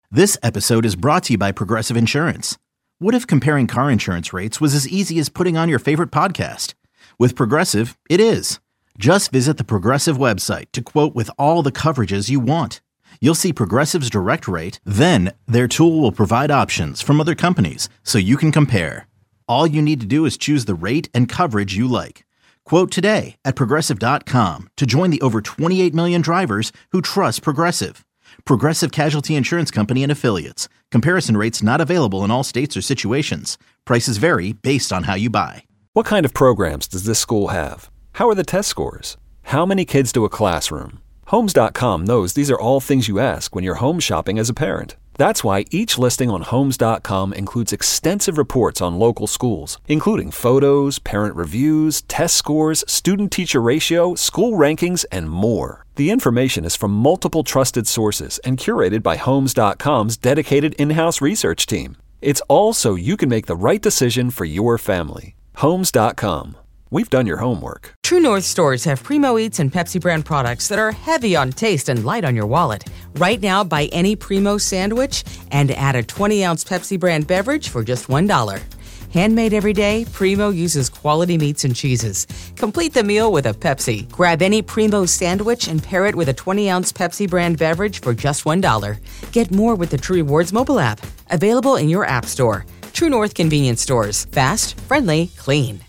This episode is brought to you by Progressive Insurance. What if comparing car insurance rates was as easy as putting on your favorite podcast? With Progressive, it is. Just visit the Progressive website to quote with all the coverages you want. You'll see Progressive's direct rate, then their tool will provide options from other companies so you can compare. All you need to do is choose the rate and coverage you like. Quote today at Progressive.com to join the over 28 million drivers who trust Progressive. Progressive Casualty Insurance Company and Affiliates. Comparison rates not available in all states or situations. Prices vary based on how you buy. What kind of programs does this school have? How are the test scores? How many kids do a classroom? Homes.com knows these are all things you ask when you're home shopping as a parent. That's why each listing on Homes.com includes extensive reports on local schools, including photos, parent reviews, test scores, student-teacher ratio, school rankings, and more. The information is from multiple trusted sources and curated by Homes.com's dedicated in-house research team. It's all so you can make the right decision for your family. Homes.com. We've done your homework. True North stores have Primo Eats and Pepsi brand products that are heavy on taste and light on your wallet. Right now, buy any Primo sandwich and add a 20-ounce Pepsi brand beverage for just $1. Handmade every day, Primo uses quality meats and cheeses. Complete the meal with a Pepsi. Grab any Primo sandwich and pair it with a 20-ounce Pepsi brand beverage for just $1. Get more with the True Rewards mobile app. Available in your app store. True North convenience stores. Fast, friendly, clean.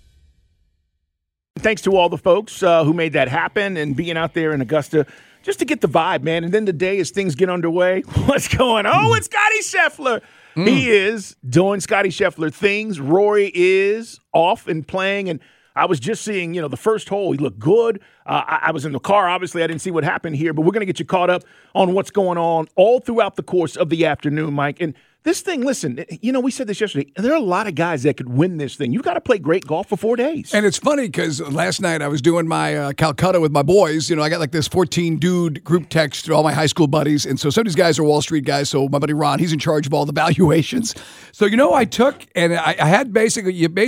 Thanks to all the folks who made that happen and being out there in Augusta just to get the vibe, man. And then today, as things get underway, what's going on? Oh, it's Scotty Scheffler. He is doing Scotty Scheffler things. Rory is off and playing. And I was just seeing, the first hole. He looked good. I was in the car. Obviously, I didn't see what happened here. But we're going to get you caught up on what's going on all throughout the course of the afternoon, Mike. And this thing, listen, we said this yesterday. There are a lot of guys that could win this thing. You've got to play great golf for 4 days. And it's funny because last night I was doing my Calcutta with my boys. I got like this 14-dude group text to all my high school buddies. And so some of these guys are Wall Street guys. So my buddy Ron, he's in charge of all the valuations. So, I took, and I had basically, you got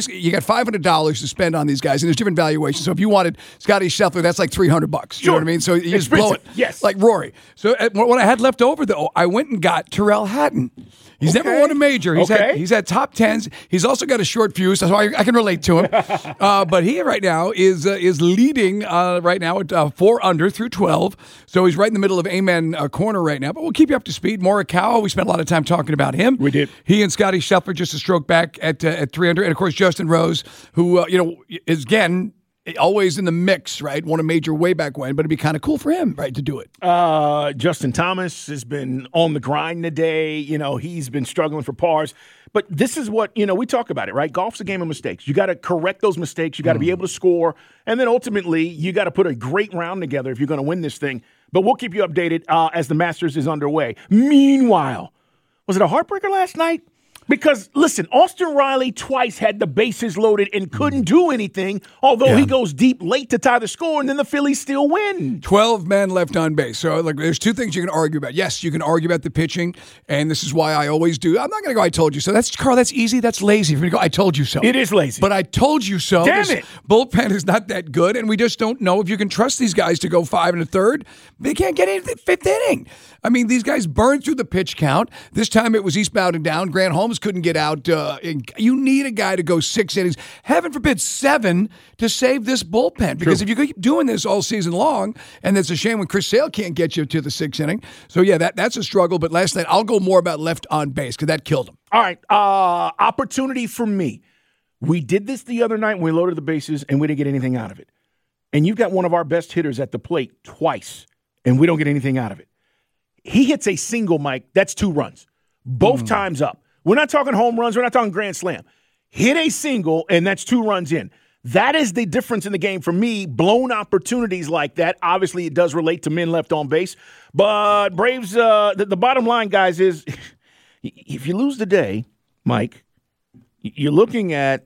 $500 to spend on these guys. And there's different valuations. So if you wanted Scotty Scheffler, that's like $300. You know what I mean? So you just blow it. Yes. Like Rory. So what I had left over, though, I went and got Tyrrell Hatton. He's never won a major. He's had top tens. He's also got a short fuse, so I can relate to him. But he right now is leading right now at 4 under through 12. So he's right in the middle of Amen corner right now. But we'll keep you up to speed. Morikawa, we spent a lot of time talking about him. We did. He and Scotty Scheffler just a stroke back at 3 under, and of course Justin Rose, who is again always in the mix, right? Won a major way back when, but it'd be kind of cool for him, right, to do it. Justin Thomas has been on the grind today. He's been struggling for pars. But this is what, we talk about it, right? Golf's a game of mistakes. You got to correct those mistakes. You got to be able to score. And then ultimately, you got to put a great round together if you're going to win this thing. But we'll keep you updated as the Masters is underway. Meanwhile, was it a heartbreaker last night? Because, listen, Austin Riley twice had the bases loaded and couldn't do anything, although he goes deep late to tie the score, and then the Phillies still win. 12 men left on base. So, there's two things you can argue about. Yes, you can argue about the pitching, and this is why I always do. I'm not going to go, I told you so. Carl, that's easy. That's lazy for me to go, I told you so. It is lazy. But I told you so. Damn it. Bullpen is not that good, and we just don't know if you can trust these guys to go 5 1/3. They can't get into the 5th inning. I mean, these guys burned through the pitch count. This time it was eastbound and down. Grant Holmes couldn't get out. You need a guy to go 6 innings. Heaven forbid 7 to save this bullpen. Because if you keep doing this all season long, and it's a shame when Chris Sale can't get you to the 6th inning. So, yeah, that's a struggle. But last night, I'll go more about left on base because that killed him. All right. Opportunity for me. We did this the other night when we loaded the bases, and we didn't get anything out of it. And you've got one of our best hitters at the plate twice, and we don't get anything out of it. He hits a single, Mike. That's 2 runs. Both times up. We're not talking home runs. We're not talking grand slam. Hit a single, and that's 2 runs in. That is the difference in the game for me. Blown opportunities like that. Obviously, it does relate to men left on base. But Braves, the bottom line, guys, is if you lose the day, Mike, you're looking at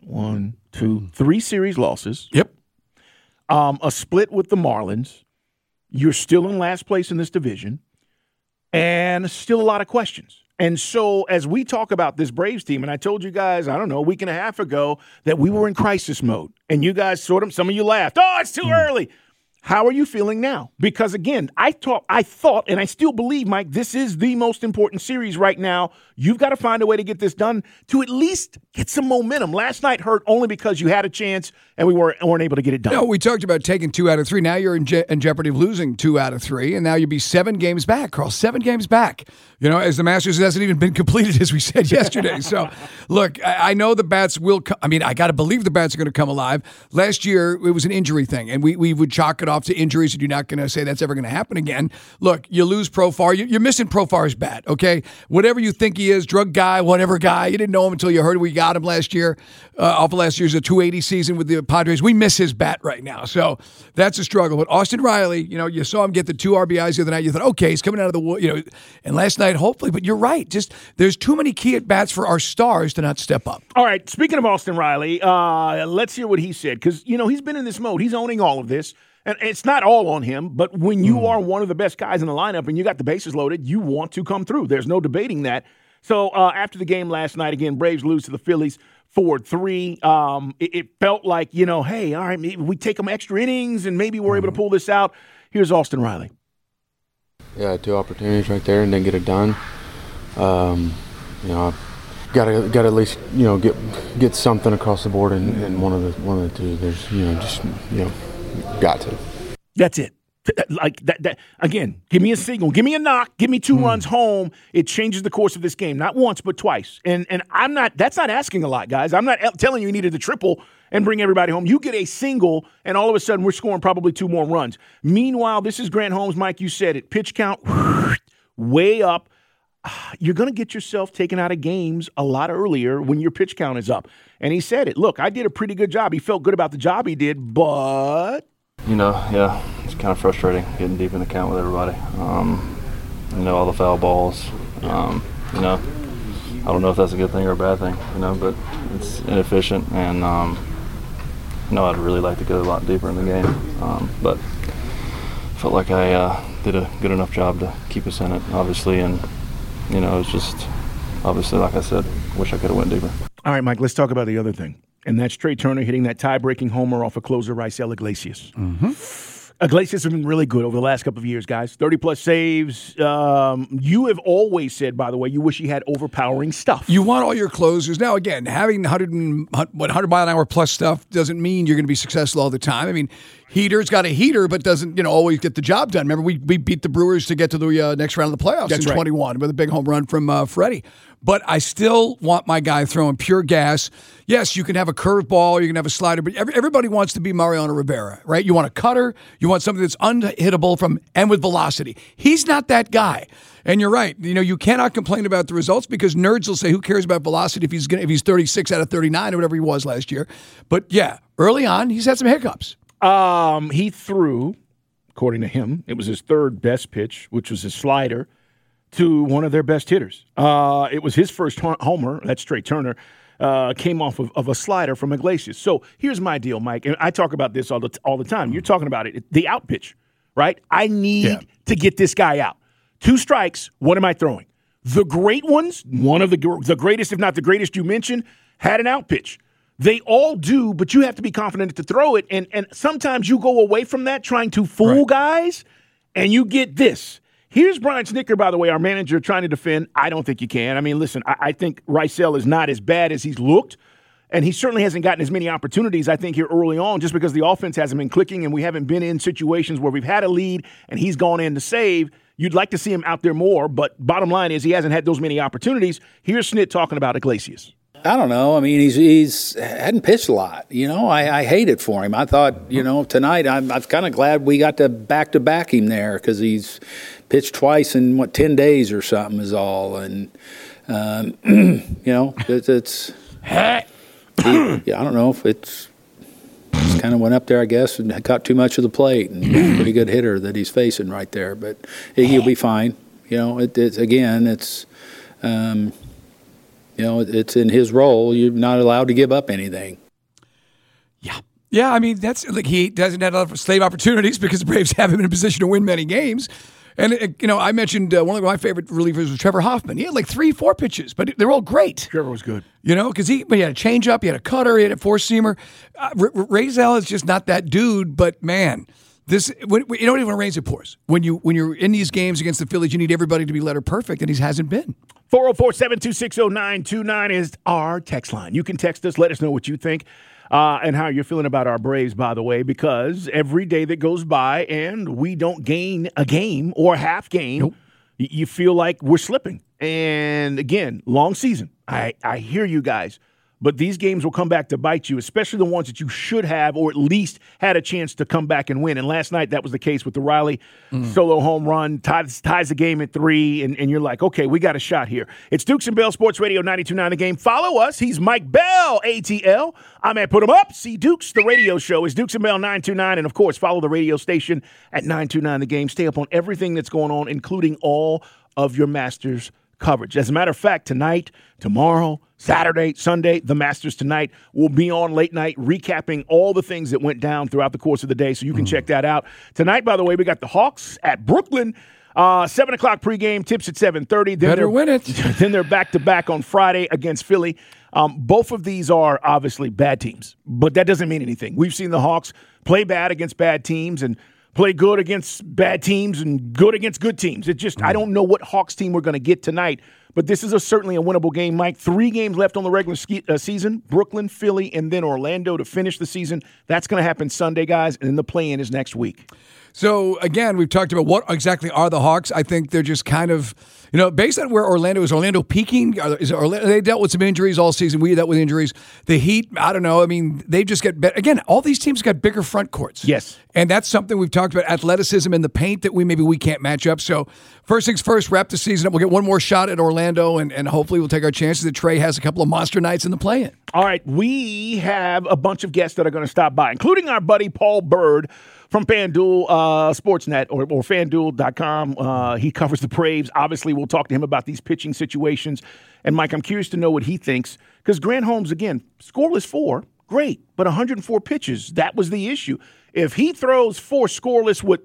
1, 2, 3 series losses. Yep. A split with the Marlins. You're still in last place in this division. And still a lot of questions. And so as we talk about this Braves team, and I told you guys, I don't know, a week and a half ago that we were in crisis mode. And you guys some of you laughed. Oh, it's too early. How are you feeling now? Because, again, I thought, and I still believe, Mike, this is the most important series right now. You've got to find a way to get this done to at least get some momentum. Last night hurt only because you had a chance and we weren't able to get it done. No, we talked about taking 2 out of 3. Now you're in jeopardy of losing 2 out of 3, and now you'll be 7 games back, Carl. 7 games back. As the Masters hasn't even been completed, as we said yesterday. So, look, I know the bats will come. I got to believe the bats are going to come alive. Last year, it was an injury thing, and we would chalk it off to injuries, and you're not going to say that's ever going to happen again. Look, you lose Profar. You're missing Profar's bat, okay? Whatever you think he is, drug guy, whatever guy, you didn't know him until you heard we got him last year, off of last year's 280 season with the Padres. We miss his bat right now, so that's a struggle. But Austin Riley, you saw him get the 2 RBIs the other night. You thought, okay, he's coming out of the wood, and last night, hopefully. But you're right. Just there's too many key at-bats for our stars to not step up. All right, speaking of Austin Riley, let's hear what he said, because, he's been in this mode. He's owning all of this. And it's not all on him, but when you are one of the best guys in the lineup and you got the bases loaded, you want to come through. There's no debating that. So after the game last night, again, Braves lose to the Phillies 4-3. It felt like, hey, all right, maybe we take them extra innings and maybe we're able to pull this out. Here's Austin Riley. Yeah, 2 opportunities right there and didn't get it done. Got to at least get something across the board in one of the 2. There's got to. That's it. Like that again, give me a signal, give me a knock, give me 2 runs home. It changes the course of this game, not once but twice. And that's not asking a lot, guys. I'm not telling you needed a triple and bring everybody home. You get a single and all of a sudden we're scoring probably 2 more runs. Meanwhile, this is Grant Holmes, Mike, you said it. Pitch count way up. You're going to get yourself taken out of games a lot earlier when your pitch count is up. And he said it. Look, I did a pretty good job. He felt good about the job he did, but... it's kind of frustrating getting deep in the count with everybody. All the foul balls. I don't know if that's a good thing or a bad thing, but it's inefficient. And, I'd really like to get a lot deeper in the game. But felt like I did a good enough job to keep us in it, obviously. And, it was just, obviously, like I said, wish I could have went deeper. All right, Mike, let's talk about the other thing. And that's Trey Turner hitting that tie-breaking homer off of closer Raisel Iglesias. Iglesias have been really good over the last couple of years, guys. 30-plus saves. You have always said, by the way, you wish he had overpowering stuff. You want all your closers. Now, again, having 100-mile-an-hour plus stuff doesn't mean you're going to be successful all the time. Heater's got a heater, but doesn't always get the job done. Remember, we beat the Brewers to get to the next round of the playoffs in 21 with a big home run from Freddie. But I still want my guy throwing pure gas. Yes, you can have a curveball, you can have a slider, but everybody wants to be Mariano Rivera, right? You want a cutter, you want something that's unhittable and with velocity. He's not that guy. And you're right. You cannot complain about the results because nerds will say, who cares about velocity if he's 36 out of 39 or whatever he was last year. But yeah, early on, he's had some hiccups. He threw, according to him, it was his 3rd best pitch, which was his slider, to one of their best hitters. It was his first homer, that's Trey Turner, came off of a slider from Iglesias. So here's my deal, Mike, and I talk about this all the time. You're talking about it, the out pitch, right? I need to get this guy out. 2 strikes, what am I throwing? The great ones, one of the greatest, if not the greatest you mentioned, had an out pitch. They all do, but you have to be confident to throw it. And sometimes you go away from that trying to fool guys, and you get this. Here's Brian Snitker, by the way, our manager, trying to defend. I don't think you can. Listen, I think Raisel is not as bad as he's looked, and he certainly hasn't gotten as many opportunities, I think, here early on, just because the offense hasn't been clicking and we haven't been in situations where we've had a lead and he's gone in to save. You'd like to see him out there more, but bottom line is he hasn't had those many opportunities. Here's Snit talking about Iglesias. I don't know. He's hadn't pitched a lot. I hate it for him. I thought, tonight I'm kind of glad we got to back him there because he's pitched twice in 10 days or something is all. And it's I don't know if it's kind of went up there, I guess, and caught too much of the plate. And he's a pretty good hitter that he's facing right there, but he'll be fine. It's it's in his role. You're not allowed to give up anything. Yeah. That's like he doesn't have enough slave opportunities because the Braves have him in a position to win many games. And I mentioned one of my favorite relievers was Trevor Hoffman. He had like 3-4 pitches, but they're all great. Trevor was good. Because he had a changeup, he had a cutter, he had a four-seamer. Raisel is just not that dude, but man, you don't even want to raise it pours. When you're in these games against the Phillies, you need everybody to be letter perfect, and he hasn't been. 404-726-0929 is our text line. You can text us. Let us know what you think and how you're feeling about our Braves, by the way, because every day that goes by and we don't gain a game or a half game, you feel like we're slipping. And, again, long season. I hear you guys. But these games will come back to bite you, especially the ones that you should have or at least had a chance to come back and win. And last night, that was the case with the Riley solo home run, ties the game at 3, and you're like, okay, we got a shot here. It's Dukes and Bell Sports Radio 92.9 The Game. Follow us. He's Mike Bell, ATL. I'm at Put 'em Up. See Dukes, the radio show, is Dukes and Bell 929. And, of course, follow the radio station at 929 The Game. Stay up on everything that's going on, including all of your Masters coverage. As a matter of fact, tonight, tomorrow, Saturday, Sunday, the Masters tonight will be on late night recapping all the things that went down throughout the course of the day, so you can check that out. Tonight, by the way, we got the Hawks at Brooklyn. 7 o'clock pregame, tips at 7:30. Better win it. Then they're back-to-back on Friday against Philly. Both of these are obviously bad teams, but that doesn't mean anything. We've seen the Hawks play bad against bad teams and play good against bad teams and good against good teams. It just, I don't know what Hawks team we're going to get tonight, but this is certainly a winnable game, Mike. 3 games left on the regular season, Brooklyn, Philly, and then Orlando to finish the season. That's going to happen Sunday, guys, and then the play-in is next week. So, again, we've talked about what exactly are the Hawks. I think they're just kind of, based on where Orlando is. Orlando peaking? They dealt with some injuries all season. We dealt with injuries. The Heat, I don't know. I mean, they just get better. Again, all these teams got bigger front courts. Yes. And that's something we've talked about, athleticism in the paint that we can't match up. So, first things first, wrap the season up. We'll get one more shot at Orlando, and hopefully we'll take our chances that Trey has a couple of monster nights in the play-in. All right, we have a bunch of guests that are going to stop by, including our buddy Paul Bird from FanDuel Sportsnet or FanDuel.com. He covers the Braves. Obviously, we'll talk to him about these pitching situations. And, Mike, I'm curious to know what he thinks because Grant Holmes, again, scoreless 4, great, but 104 pitches, that was the issue. If he throws 4 scoreless with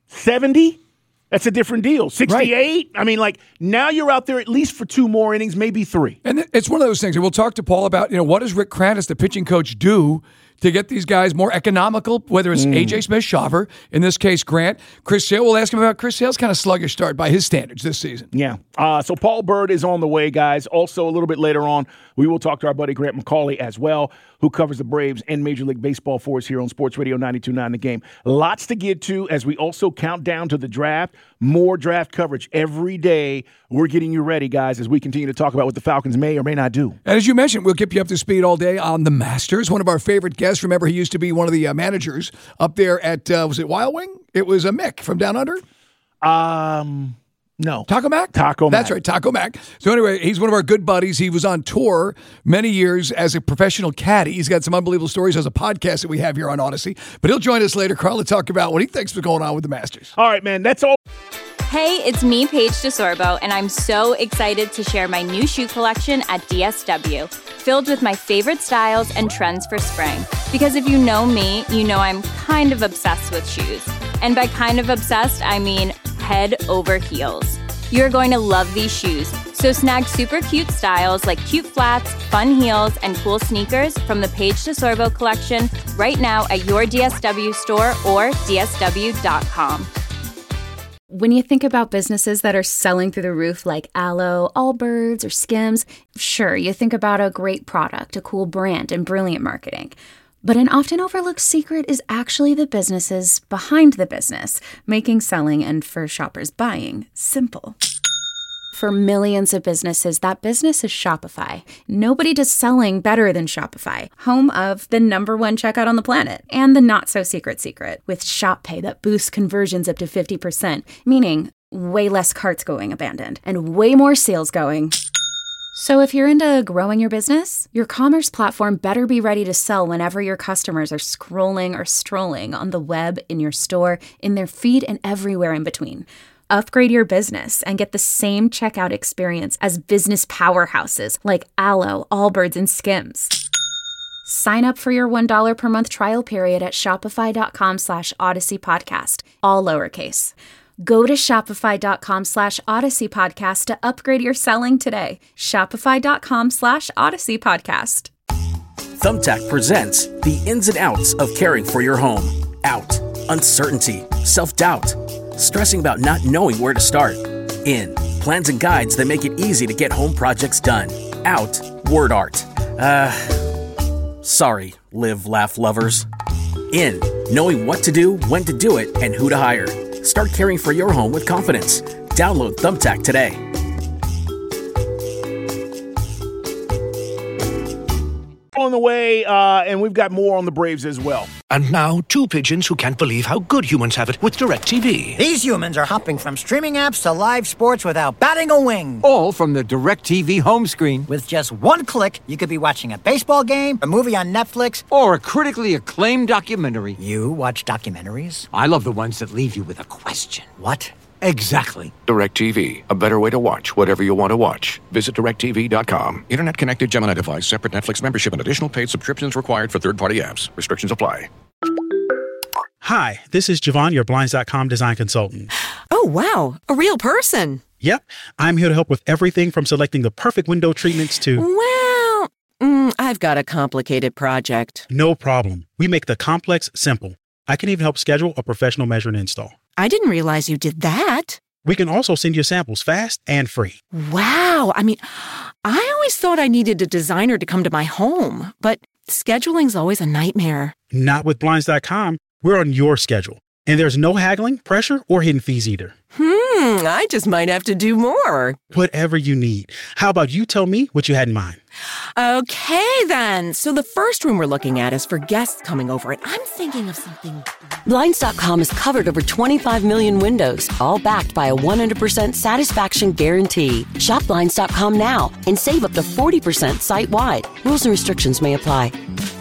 70, that's a different deal. 68, right. I mean, now you're out there at least for 2 more innings, maybe 3. And it's one of those things, and we'll talk to Paul about, what does Rick Krantis, the pitching coach, do to get these guys more economical, whether it's A.J. Smith-Shawver, in this case, Grant. Chris Sale, we'll ask him about Chris Sale's kind of sluggish start by his standards this season. Yeah. So Paul Bird is on the way, guys. Also, a little bit later on, we will talk to our buddy Grant McCauley as well, who covers the Braves and Major League Baseball for us here on Sports Radio 92.9 The Game. Lots to get to as we also count down to the draft. More draft coverage every day. We're getting you ready, guys, as we continue to talk about what the Falcons may or may not do. And as you mentioned, we'll keep you up to speed all day on the Masters. One of our favorite guests. Remember, he used to be one of the managers up there at, was it Wild Wing? It was Mick from Down Under? No. Taco Mac? Taco Mac. That's right, Taco Mac. So anyway, he's one of our good buddies. He was on tour many years as a professional caddy. He's got some unbelievable stories as a podcast that we have here on Odyssey. But he'll join us later, Carl, to talk about what he thinks is going on with the Masters. All right, man. That's all. Hey, it's me, Paige DeSorbo, and I'm so excited to share my new shoe collection at DSW, filled with my favorite styles and trends for spring. Because if you know me, you know I'm kind of obsessed with shoes. And by kind of obsessed, I mean head over heels. You're going to love these shoes. So snag super cute styles like cute flats, fun heels, and cool sneakers from the Paige DeSorbo collection right now at your DSW store or DSW.com. When you think about businesses that are selling through the roof like Aloe, Allbirds, or Skims, sure, you think about a great product, a cool brand, and brilliant marketing. But an often overlooked secret is actually the businesses behind the business, making selling and, for shoppers, buying simple. For millions of businesses, that business is Shopify. Nobody does selling better than Shopify, home of the #1 checkout on the planet and the not-so-secret secret with Shop Pay that boosts conversions up to 50%, meaning way less carts going abandoned and way more sales going. So if you're into growing your business, your commerce platform better be ready to sell whenever your customers are scrolling or strolling on the web, in your store, in their feed, and everywhere in between. Upgrade your business and get the same checkout experience as business powerhouses like Aloe, Allbirds, and Skims. Sign up for your $1 per month trial period at shopify.com/Odyssey Podcast, all lowercase. Go to shopify.com/Odyssey Podcast to upgrade your selling today. Shopify.com/Odyssey Podcast. Thumbtack presents the ins and outs of caring for your home. Out. uncertainty, self-doubt, stressing about not knowing where to start. In, plans and guides that make it easy to get home projects done. Out, word art. Sorry, live, laugh lovers. In, knowing what to do, when to do it, and who to hire. Start caring for your home with confidence. Download Thumbtack today. On the way, and we've got more on the Braves as well. And now, two pigeons who can't believe how good humans have it with DirecTV. These humans are hopping from streaming apps to live sports without batting a wing. All from the DirecTV home screen. With just one click, you could be watching a baseball game, a movie on Netflix, or a critically acclaimed documentary. You watch documentaries? I love the ones that leave you with a question. What? Exactly. DirecTV. A better way to watch whatever you want to watch. Visit DirecTV.com. Internet-connected Gemini device. Separate Netflix membership and additional paid subscriptions required for third-party apps. Restrictions apply. Hi, this is Javon, your Blinds.com design consultant. Oh, wow. A real person. Yep. I'm here to help with everything from selecting the perfect window treatments to... Well, I've got a complicated project. No problem. We make the complex simple. I can even help schedule a professional measure and install. I didn't realize you did that. We can also send you samples fast and free. Wow. I mean, I always thought I needed a designer to come to my home, but scheduling's always a nightmare. Not with Blinds.com. We're on your schedule. And there's no haggling, pressure, or hidden fees either. I just might have to do more. Whatever you need. How about you tell me what you had in mind? Okay, then. So the first room we're looking at is for guests coming over, and I'm thinking of something... Blinds.com has covered over 25 million windows, all backed by a 100% satisfaction guarantee. Shop Blinds.com now and save up to 40% site-wide. Rules and restrictions may apply.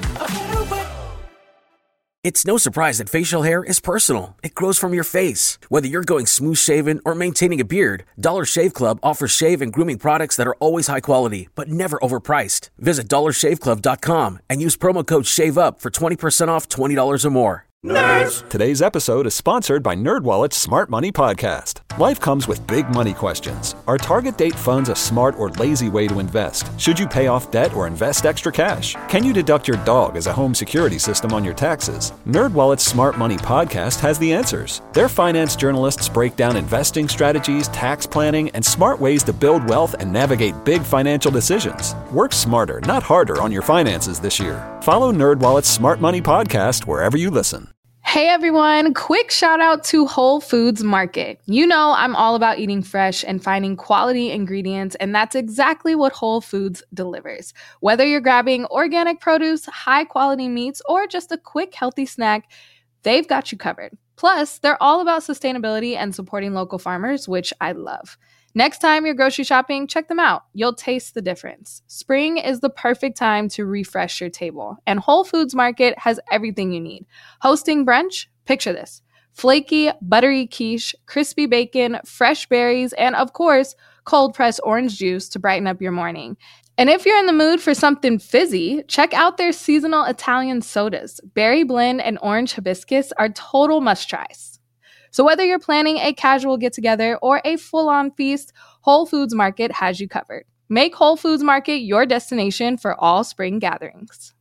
It's no surprise that facial hair is personal. It grows from your face. Whether you're going smooth shaven or maintaining a beard, Dollar Shave Club offers shave and grooming products that are always high quality, but never overpriced. Visit DollarShaveClub.com and use promo code SHAVEUP for 20% off $20 or more. Nerds! Today's episode is sponsored by NerdWallet's Smart Money Podcast. Life comes with big money questions. Are target date funds a smart or lazy way to invest? Should you pay off debt or invest extra cash? Can you deduct your dog as a home security system on your taxes? NerdWallet's Smart Money Podcast has the answers. Their finance journalists break down investing strategies, tax planning, and smart ways to build wealth and navigate big financial decisions. Work smarter, not harder on your finances this year. Follow NerdWallet's Smart Money Podcast wherever you listen. Hey everyone, quick shout out to Whole Foods Market. You know I'm all about eating fresh and finding quality ingredients, and that's exactly what Whole Foods delivers. Whether you're grabbing organic produce, high quality meats, or just a quick healthy snack, they've got you covered. Plus, they're all about sustainability and supporting local farmers, which I love. Next time you're grocery shopping, check them out. You'll taste the difference. Spring is the perfect time to refresh your table, and Whole Foods Market has everything you need. Hosting brunch? Picture this. Flaky, buttery quiche, crispy bacon, fresh berries, and of course, cold-pressed orange juice to brighten up your morning. And if you're in the mood for something fizzy, check out their seasonal Italian sodas. Berry blend and orange hibiscus are total must-tries. So whether you're planning a casual get-together or a full-on feast, Whole Foods Market has you covered. Make Whole Foods Market your destination for all spring gatherings.